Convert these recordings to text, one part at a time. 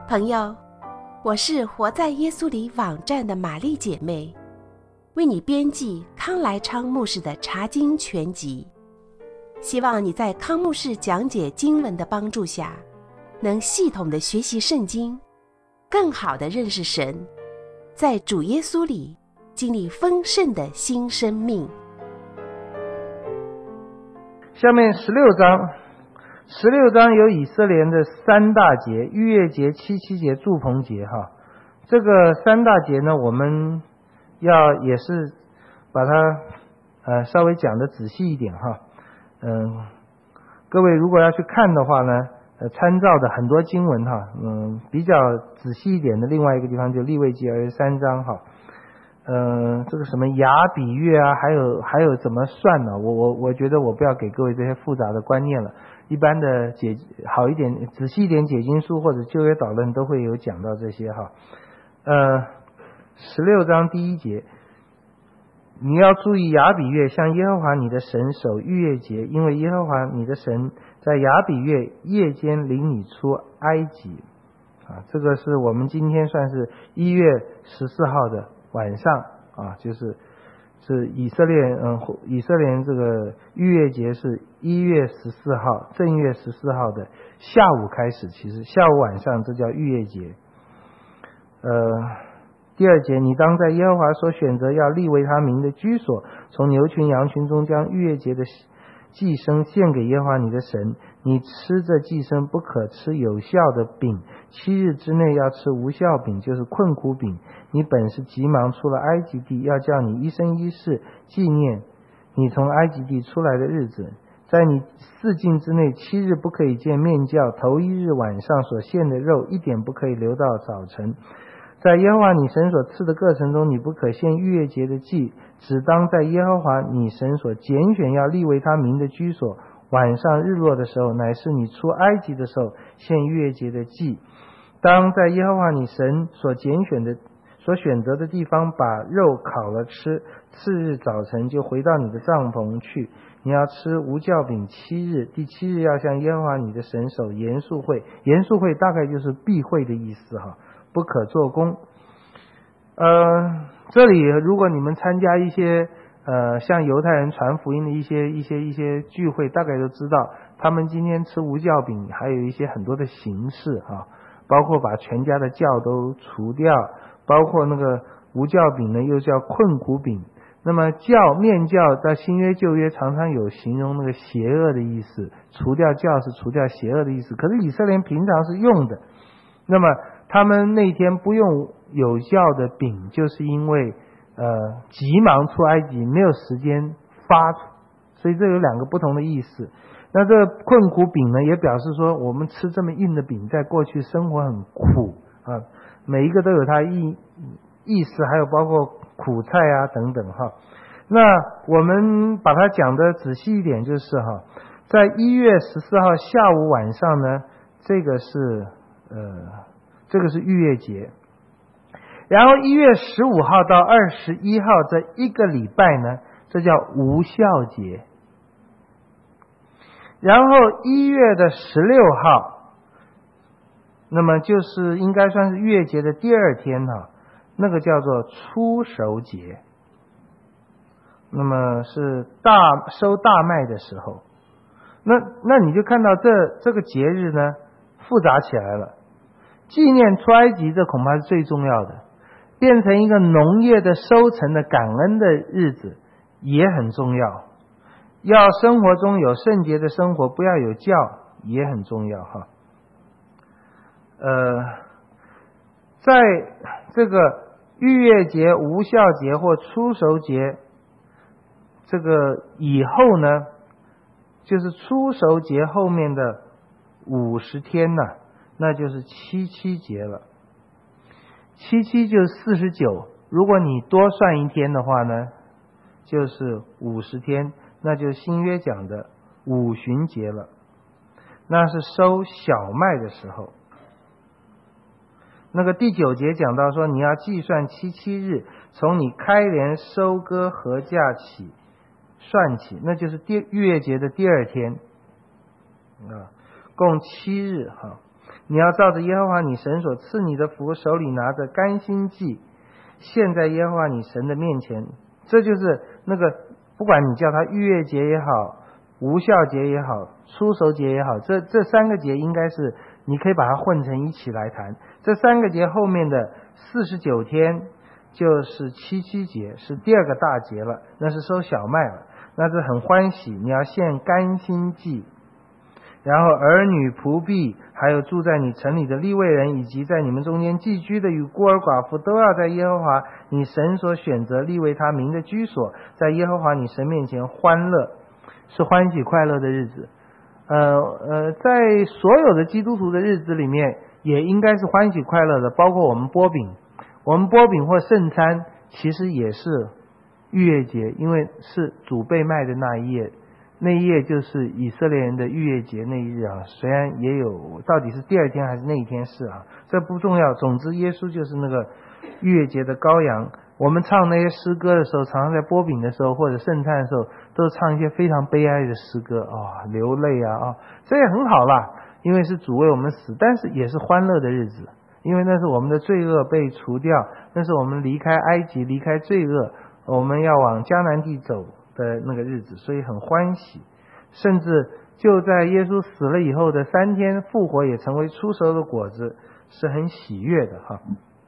朋友，我是活在耶稣里网站的玛丽姐妹，为你编辑康来昌牧师的查经全集，希望你在康牧师讲解经文的帮助下，能系统的学习圣经，更好的认识神，在主耶稣里经历丰盛的新生命。 下面16章有以色列人的三大节：逾越节、七七节、住棚节。这个三大节呢，我们也是把它稍微讲的仔细一点哈。各位如果要去看的话呢，参照的很多经文哈，比较仔细一点的另外一个地方就利未记23章哈。这个什么亚比月啊，还有怎么算呢？我觉得我不要给各位这些复杂的观念了。一般的好一点、仔细一点解经书或者旧约导论都会有讲到这些哈。16章第1节，你要注意亚比月，向耶和华你的神守逾越节，因为耶和华你的神在亚比月夜间领你出埃及。这个是我们今天算是1月14号的晚上就是以色列人这个逾越节是1月14号正月14号的下午开始，其实下午晚上这叫逾越节。第2节，你当在耶和华所选择要立为他名的居所，从牛群羊群中将逾越节的祭牲献给耶和华你的神。你吃这祭牲不可吃有效的饼，7日之内要吃无效饼，就是困苦饼。你本是急忙出了埃及地，要叫你一生一世纪念你从埃及地出来的日子。在你4境之内7日不可以见面酵，头1日晚上所献的肉一点不可以留到早晨。在耶和华你神所赐的各城中，你不可献逾越节的祭，只当在耶和华你神所拣选要立为他名的居所，晚上日落的时候，乃是你出埃及的时候献逾越节的祭。当在耶和华你神所选择的地方把肉烤了吃，次日早晨就回到你的帐篷去。你要吃无酵饼7日，第7日要向耶和华你的神守严肃会。严肃会大概就是避会的意思不可做工。这里如果你们参加一些像犹太人传福音的一些聚会，大概都知道他们今天吃无酵饼还有一些很多的形式包括把全家的酵都除掉，包括那个无酵饼呢又叫困苦饼。那么面酵在新约旧约常常有形容那个邪恶的意思，除掉酵是除掉邪恶的意思，可是以色列人平常是用的。那么他们那天不用有酵的饼，就是因为急忙出埃及，没有时间发，所以这有2个不同的意思。那这困苦饼呢，也表示说我们吃这么硬的饼，在过去生活很苦每一个都有它意思，还有包括苦菜等等那我们把它讲的仔细一点，就是在1月14号下午晚上呢，这个是逾越节。然后1月15号到21号这1个礼拜呢，这叫无酵节。然后1月的16号，那么就是应该算是逾越节的第2天那个叫做初熟节，那么是收大麦的时候。那你就看到这个节日呢复杂起来了。纪念出埃及，这恐怕是最重要的，变成一个农业的收成的感恩的日子也很重要。要生活中有圣洁的生活，不要有酵也很重要在这个逾越节、无酵节或初熟节这个以后呢，就是初熟节后面的50天那就是七七节了。77就是49，如果你多算1天的话呢，就是50天，那就是新约讲的五旬节了。那是收小麦的时候。那个第9节讲到说，你要计算77日，从你开镰收割禾稼起算起，那就是逾越节的第2天共7日你要照着耶和华你神所赐你的福，手里拿着甘心祭，献在耶和华你神的面前。这就是那个，不管你叫它逾越节也好，无酵节也好，初熟节也好，这三个节应该是你可以把它混成一起来谈。这三个节后面的49天就是七七节，是第二个大节了，那是收小麦了，那是很欢喜，你要献甘心祭。然后儿女仆婢还有住在你城里的利未人，以及在你们中间寄居的与孤儿寡妇，都要在耶和华你神所选择立为他名的居所，在耶和华你神面前欢乐，是欢喜快乐的日子。在所有的基督徒的日子里面也应该是欢喜快乐的，包括我们擘饼，我们擘饼或圣餐其实也是逾越节，因为是主被卖的那一夜，那一夜就是以色列人的逾越节那一日啊。虽然也有到底是第二天还是那一天是啊，这不重要，总之耶稣就是那个逾越节的羔羊。我们唱那些诗歌的时候，常常在擘饼的时候或者圣餐的时候，都唱一些非常悲哀的诗歌流泪这也很好啦，因为是主为我们死，但是也是欢乐的日子，因为那是我们的罪恶被除掉，那是我们离开埃及，离开罪恶，我们要往迦南地走的那个日子，所以很欢喜。甚至就在耶稣死了以后的3天复活，也成为出熟的果子，是很喜悦的哈。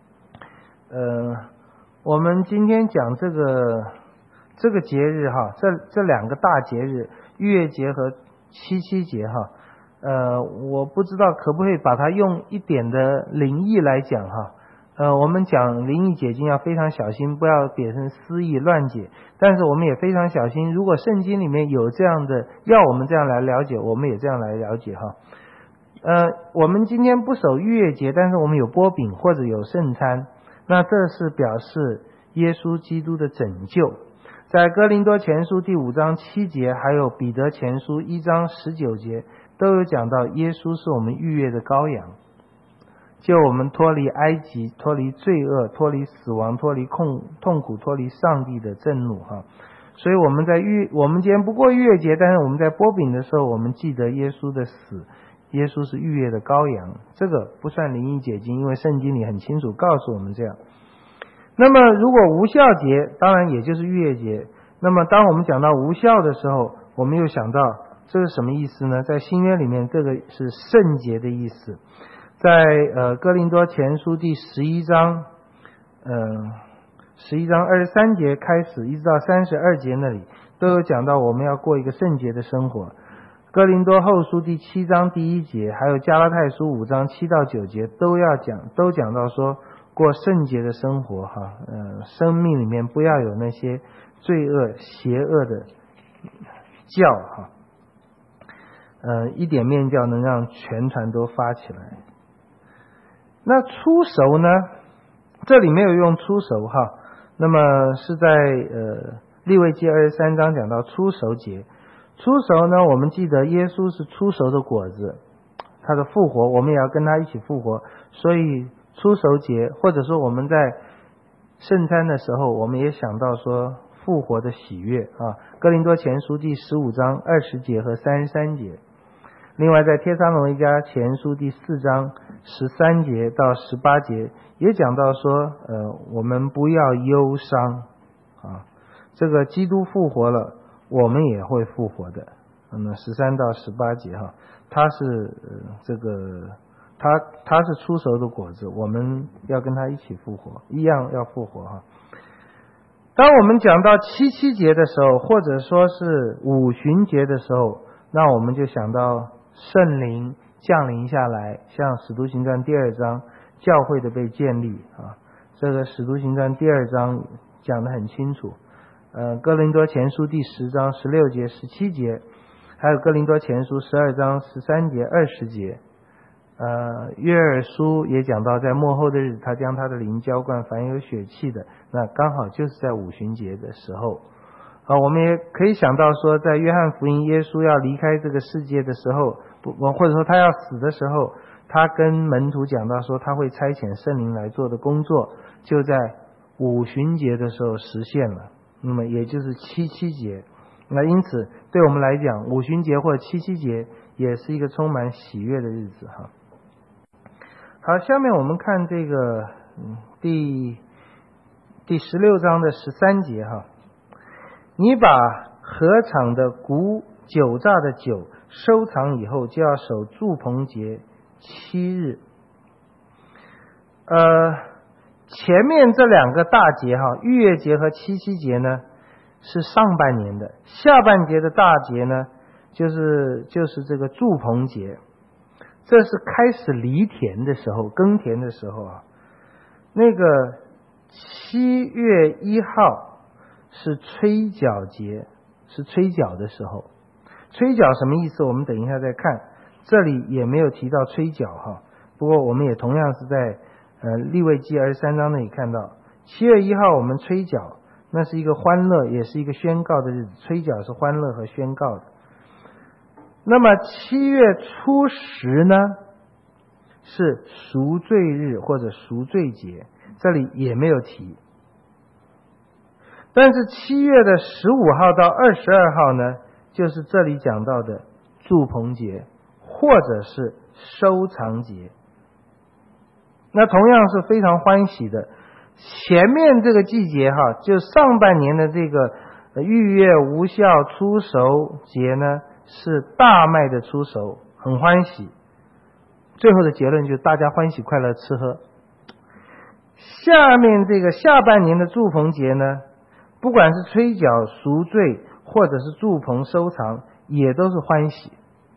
我们今天讲这个节日哈，这两个大节日，逾越节和七七节哈，我不知道可不可以把它用一点的灵意来讲哈。我们讲灵意解经要非常小心，不要变成私意乱解，但是我们也非常小心，如果圣经里面有这样的要我们这样来了解，我们也这样来了解哈。我们今天不守逾越节，但是我们有擘饼或者有圣餐，那这是表示耶稣基督的拯救。在哥林多前书第5章7节，还有彼得前书1章19节，都有讲到耶稣是我们逾越的羔羊，救我们脱离埃及，脱离罪恶，脱离死亡，脱离痛苦，脱离上帝的震怒哈。所以我们今天不过逾越节，但是我们在擘饼的时候，我们记得耶稣的死，耶稣是逾越的羔羊，这个不算灵意解经，因为圣经里很清楚告诉我们这样。那么如果无酵节，当然也就是逾越节。那么当我们讲到无酵的时候，我们又想到这是什么意思呢？在新约里面，这个是圣节的意思。在哥林多前书第11章11章23节开始一直到32节那里，都有讲到我们要过一个圣洁的生活。哥林多后书第7章第1节，还有加拉太书5章7到9节都讲到说过圣洁的生活哈。生命里面不要有那些罪恶邪恶的酵哈。一点面酵能让全团都发起来。那初熟呢？这里没有用初熟哈。那么是在利未记23章讲到初熟节。初熟呢，我们记得耶稣是初熟的果子，他的复活我们也要跟他一起复活，所以初熟节或者说我们在圣餐的时候，我们也想到说复活的喜悦啊。哥林多前书第15章20节和33节，另外在帖撒罗尼迦前书第4章13节到18节也讲到说我们不要忧伤啊，这个基督复活了，我们也会复活的。那么13到18节哈，他是他是出熟的果子，我们要跟他一起复活，一样要复活哈。当我们讲到七七节的时候，或者说是五旬节的时候，那我们就想到圣灵降临下来，像使徒行传第2章教会的被建立啊，这个使徒行传第2章讲得很清楚。哥林多前书第10章16节17节，还有哥林多前书12章13节20节。约珥书也讲到在末后的日子，他将他的灵浇灌凡有血气的，那刚好就是在五旬节的时候。我们也可以想到说，在约翰福音耶稣要离开这个世界的时候，或者说他要死的时候，他跟门徒讲到说他会差遣圣灵来做的工作，就在五旬节的时候实现了，那么也就是七七节。那因此对我们来讲，五旬节或七七节也是一个充满喜悦的日子哈。 好，下面我们看这个第16章的13节哈。你把禾场的谷酒榨的酒收藏以后，就要守住棚节7日。前面这2个大节哈，逾越节和七夕节呢是上半年的，下半节的大节呢就是这个住棚节，这是开始犁田的时候，耕田的时候啊。那个7月1号是吹角节，是吹角的时候。吹角什么意思？我们等一下再看，这里也没有提到吹角哈。不过我们也同样是在利未记23章那里看到，7月1号我们吹角，那是一个欢乐，也是一个宣告的日子。吹角是欢乐和宣告的。那么7月初10呢，是赎罪日或者赎罪节，这里也没有提。但是7月的15号到22号呢，就是这里讲到的住棚节或者是收藏节。那同样是非常欢喜的。前面这个季节哈，就上半年的这个逾越无酵初熟节呢，是大麦的初熟，很欢喜。最后的结论就是大家欢喜快乐吃喝。下面这个下半年的住棚节呢，不管是吹角赎罪或者是住棚收藏，也都是欢喜。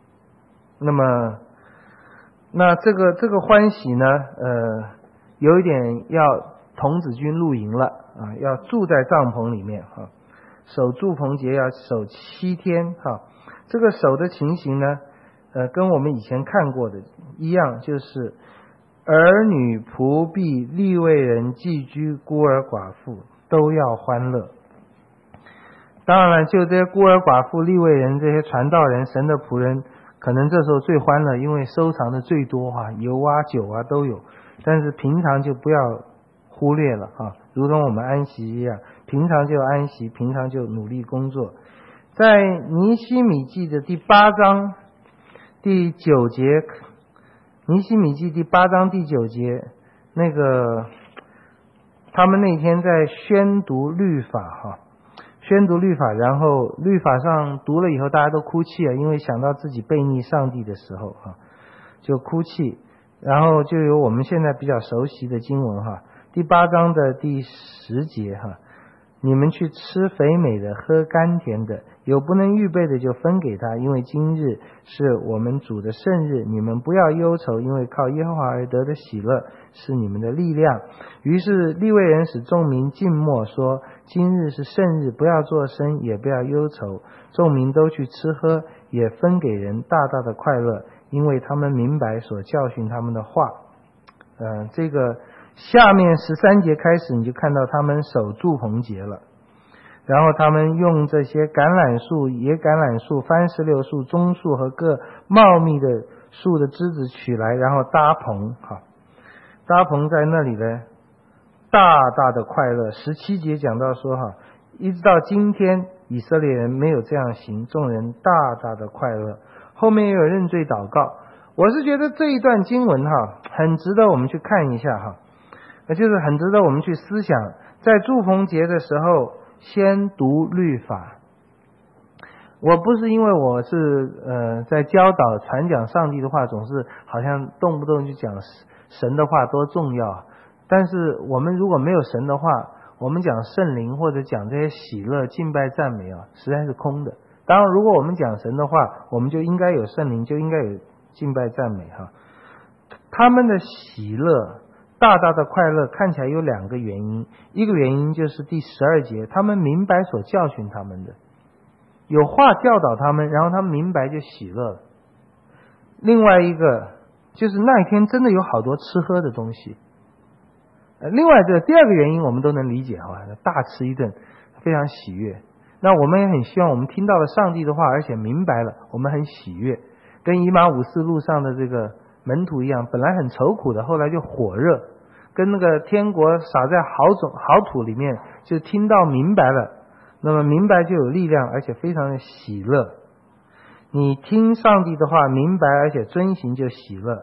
那这个欢喜呢，有一点要童子军露营了啊，要住在帐篷里面哈。守住棚节要守7天哈。这个守的情形呢，跟我们以前看过的一样，就是儿女仆婢利未人寄居孤儿寡妇都要欢乐。当然了，就这些孤儿寡妇利未人这些传道人神的仆人，可能这时候最欢乐，因为收藏的最多哈，油啊酒啊都有。但是平常就不要忽略了哈，如同我们安息一样，平常就安息，平常就努力工作。在尼希米记的第8章第9节，尼希米记第8章第9节，那个他们那天在宣读律法哈，宣读律法，然后律法上读了以后大家都哭泣了，因为想到自己悖逆上帝的时候哈，就哭泣。然后就有我们现在比较熟悉的经文哈，第8章的第10节哈，你们去吃肥美的，喝甘甜的，有不能预备的就分给他，因为今日是我们主的圣日，你们不要忧愁，因为靠耶和华而得的喜乐是你们的力量。于是利未人使众民静默，说今日是圣日，不要作声，也不要忧愁。众民都去吃喝，也分给人大大的快乐，因为他们明白所教训他们的话。这个下面13节开始，你就看到他们守住棚节了。然后他们用这些橄榄树、野橄榄树、番石榴树、棕树和各茂密的树的枝子取来，然后搭棚哈，搭棚在那里呢，大大的快乐。17节讲到说哈，一直到今天以色列人没有这样行，众人大大的快乐。后面也有认罪祷告。我是觉得这一段经文哈，很值得我们去看一下哈，就是很值得我们去思想。在住棚节的时候，先读律法。我不是因为我是在教导传讲上帝的话，总是好像动不动就讲神的话多重要。但是我们如果没有神的话，我们讲圣灵或者讲这些喜乐、敬拜、赞美啊，实在是空的。当然，如果我们讲神的话，我们就应该有圣灵，就应该有敬拜赞美哈。他们的喜乐、大大的快乐，看起来有2个原因。一个原因就是第12节，他们明白所教训他们的，有话教导他们，然后他们明白就喜乐了。另外一个就是那一天真的有好多吃喝的东西。另外这第2个原因我们都能理解哈，大吃一顿，非常喜悦。那我们也很希望我们听到了上帝的话，而且明白了，我们很喜悦。跟以马五斯路上的这个门徒一样，本来很愁苦的，后来就火热，跟那个天国撒在好土里面，就听到明白了，那么明白就有力量，而且非常的喜乐。你听上帝的话明白而且遵行就喜乐，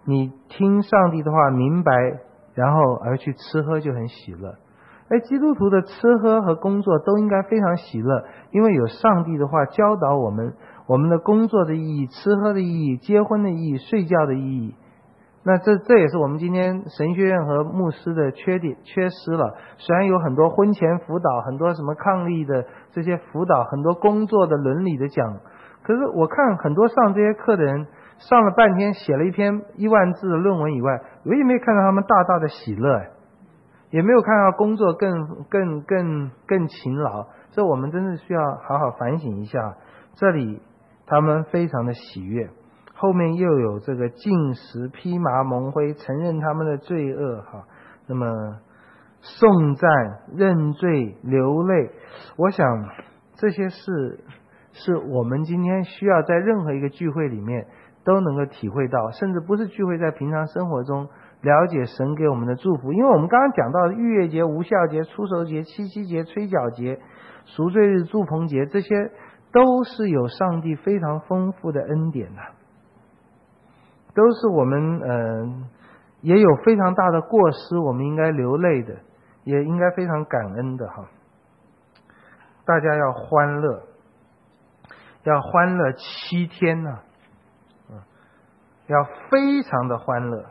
你听上帝的话明白，然后而去吃喝就很喜乐。基督徒的吃喝和工作都应该非常喜乐，因为有上帝的话教导我们，我们的工作的意义、吃喝的意义、结婚的意义、睡觉的意义。那这也是我们今天神学院和牧师的缺失了。虽然有很多婚前辅导，很多什么抗力的这些辅导，很多工作的伦理的讲，可是我看很多上这些课的人上了半天，写了一篇10000字的论文以外，我也没有看到他们大大的喜乐，也没有看到工作更勤劳。这我们真的需要好好反省一下。这里他们非常的喜悦，后面又有这个禁食、披麻蒙灰，承认他们的罪恶，那么颂赞、认罪、流泪。我想这些事是我们今天需要在任何一个聚会里面都能够体会到，甚至不是聚会，在平常生活中了解神给我们的祝福。因为我们刚刚讲到的逾越节、无酵节、初熟节、七夕节、吹角节、赎罪日、祝棚节，这些都是有上帝非常丰富的恩典的，都是我们也有非常大的过失，我们应该流泪的，也应该非常感恩的大家要欢乐，要欢乐7天呢，要非常的欢乐。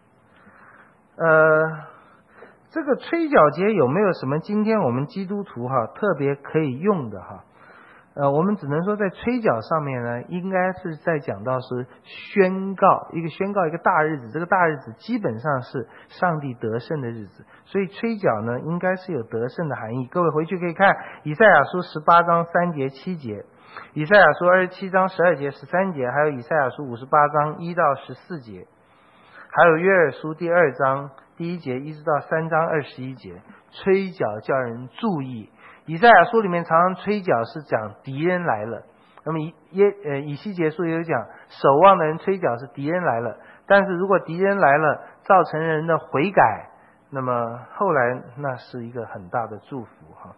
这个吹角节有没有什么今天我们基督徒特别可以用的我们只能说在吹角上面呢，应该是在讲到是宣告一个大日子，这个大日子基本上是上帝得胜的日子，所以吹角呢应该是有得胜的含义。各位回去可以看以赛亚书18章3节7节，以赛亚书27章12节13节，还有以赛亚书58章1到14节，还有约珥书第2章第1节一直到3章21节。吹角叫人注意，以赛亚书里面常常吹角是讲敌人来了，那么以西结书也有讲守望的人吹角是敌人来了，但是如果敌人来了造成人的悔改，那么后来那是一个很大的祝福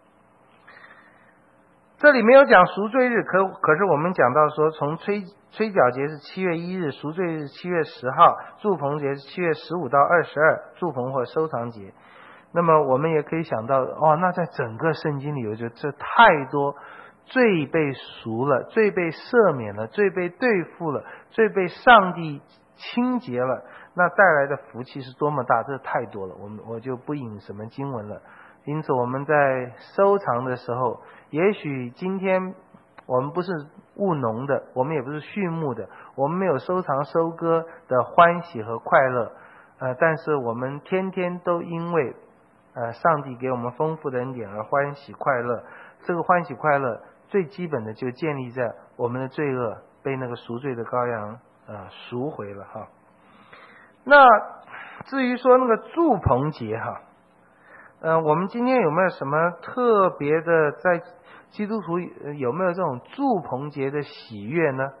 这里没有讲赎罪日，可是我们讲到说，从吹角节是7月1日，赎罪日7月10号，祝棚节是7月15到22，祝棚或收藏节。那么我们也可以想到那在整个圣经里有这太多罪被赎了，罪被赦免了，罪被对付了，罪被上帝清洁了，那带来的福气是多么大，这太多了，我就不引什么经文了。因此我们在收藏的时候，也许今天我们不是务农的，我们也不是畜牧的，我们没有收藏收割的欢喜和快乐，但是我们天天都因为上帝给我们丰富的恩典而欢喜快乐。这个欢喜快乐最基本的就建立在我们的罪恶被那个赎罪的羔羊赎回了那至于说那个祝棚节我们今天有没有什么特别的，在基督徒有没有这种祝棚节的喜悦呢？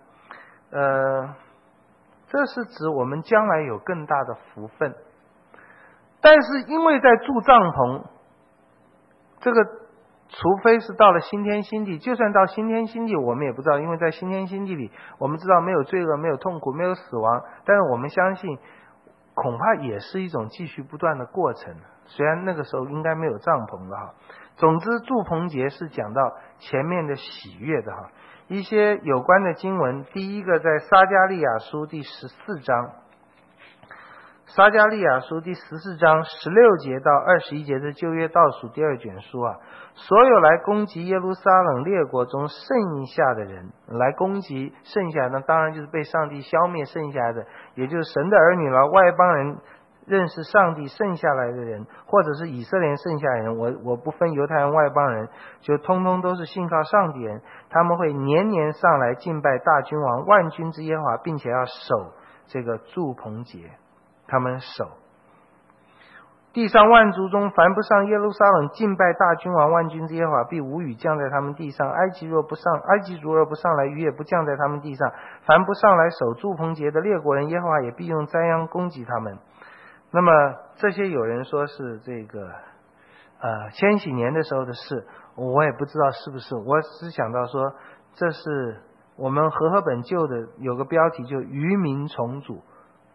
这是指我们将来有更大的福分。但是因为在住帐篷，这个除非是到了新天新地，就算到新天新地我们也不知道，因为在新天新地里我们知道没有罪恶，没有痛苦，没有死亡，但是我们相信恐怕也是一种继续不断的过程，虽然那个时候应该没有帐篷了总之祝棚节是讲到前面的喜悦的一些有关的经文。第一个在撒迦利亚书第14章，撒迦利亚书第14章16节到21节的旧约倒数第2卷书所有来攻击耶路撒冷列国中剩下的人，来攻击剩下的当然就是被上帝消灭剩下的，也就是神的儿女了，外邦人认识上帝剩下来的人，或者是以色列剩下的人，我不分犹太人外邦人，就通通都是信靠上帝人，他们会年年上来敬拜大君王万军之耶和华，并且要守这个祝棚节，他们守。地上万族中凡不上耶路撒冷敬拜大君王万军之耶和华，必无雨降在他们地上，埃及族若不上来，雨也不降在他们地上。凡不上来守祝棚节的列国人，耶和华也必用灾殃攻击他们。那么这些有人说是这个千禧年的时候的事，我也不知道是不是，我只想到说这是我们和合本旧的有个标题就渔民重组，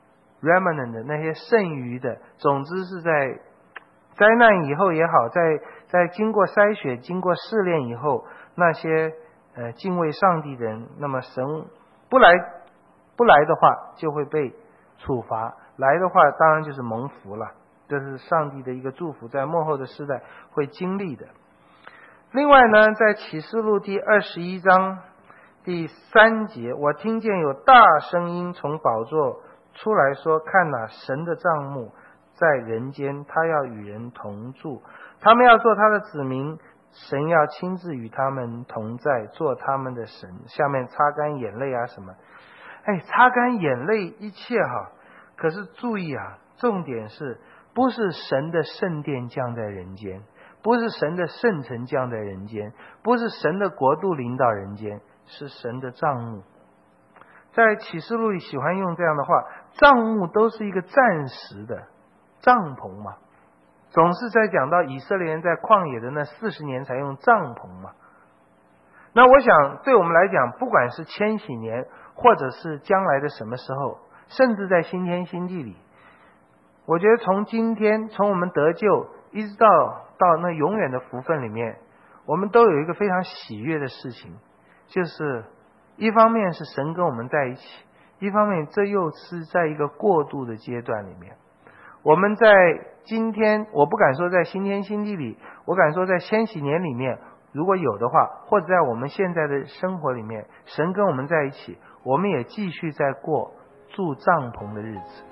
remnant 的那些剩余的，总之是在灾难以后也好，在经过筛选、经过试炼以后，那些敬畏上帝的人，那么神不来的话，就会被处罚；来的话，当然就是蒙福了。这是上帝的一个祝福，在末后的世代会经历的。另外呢，在启示录第21章第3节，我听见有大声音从宝座出来说：看哪，神的帐幕在人间，他要与人同住，他们要做他的子民，神要亲自与他们同在，做他们的神。下面擦干眼泪啊什么，擦干眼泪一切哈。可是注意啊，重点是不是神的圣殿降在人间，不是神的圣城降在人间，不是神的国度临到人间，是神的帐幕。在启示录里喜欢用这样的话，帐幕都是一个暂时的帐篷嘛，总是在讲到以色列人在旷野的那40年才用帐篷嘛。那我想对我们来讲，不管是千禧年，或者是将来的什么时候，甚至在新天新地里，我觉得从今天，从我们得救一直到那永远的福分里面，我们都有一个非常喜悦的事情，就是一方面是神跟我们在一起，一方面这又是在一个过渡的阶段里面。我们在今天，我不敢说在新天新地里，我敢说在千禧年里面，如果有的话，或者在我们现在的生活里面，神跟我们在一起，我们也继续在过住帐篷的日子。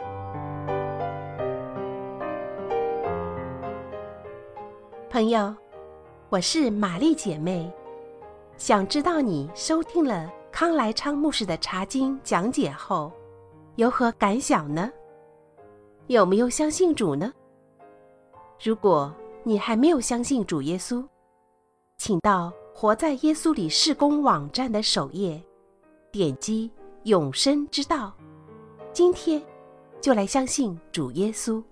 朋友，我是玛丽姐妹，想知道你收听了康来昌牧师的查经讲解后有何感想呢？有没有相信主呢？如果你还没有相信主耶稣，请到活在耶稣里事工网站的首页，点击永生之道，今天就来相信主耶稣。